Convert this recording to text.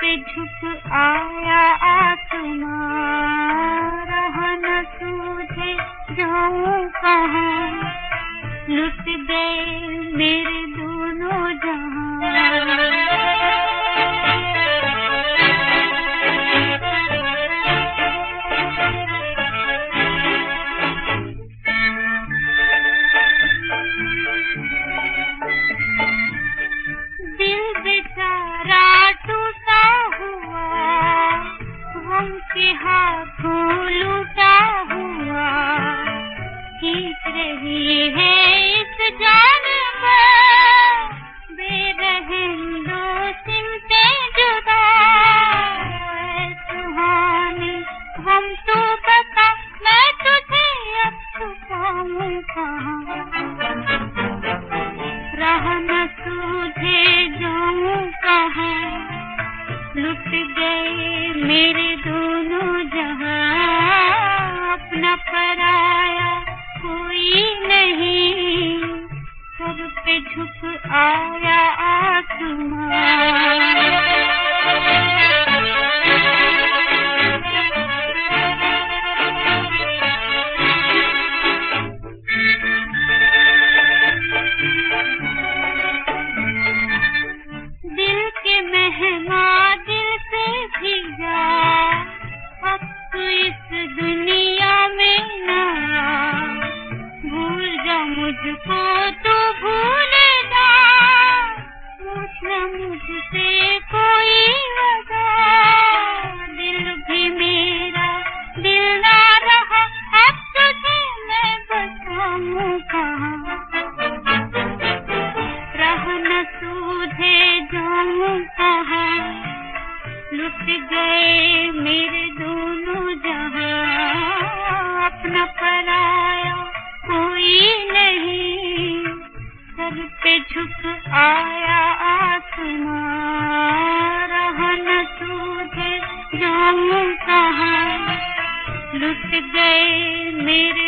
पे झुक आया आसमां, रहा न सूझे जाऊं कहाँ, लुट गए मेरे दोनों जहां। दिल बेचारा टूटा हुआ, गम के हाथों लूटा हुआ, खींच रही है इस जान पर बेरहम दो सिमटें जुदा। ऐ सुहानी हम तो बता, मैं तुझे अब छुपाऊं कहाँ, राह न सूझे जाऊं कहाँ, लुट गए मेरे दोनों जहां। अपना पराया कोई नहीं, सब पे झुक आया आसमां। दिल के मेहमान दिल से भी जा, अब तू इस दुनिया में ना, भूल जा मुझको तू भूले जा, पूछना मुझसे कोई वजह। दिल भी मेरा दिल ना रहा, अब तुझे मैं बताऊं कहाँ, राह न सूझे जाऊं कहाँ, लुट गए मेरे दोनों जहां। अपना पराया कोई नहीं, सर पे झुक आया आसमां, राह न सूझे जाऊं कहाँ, लुट गए मेरे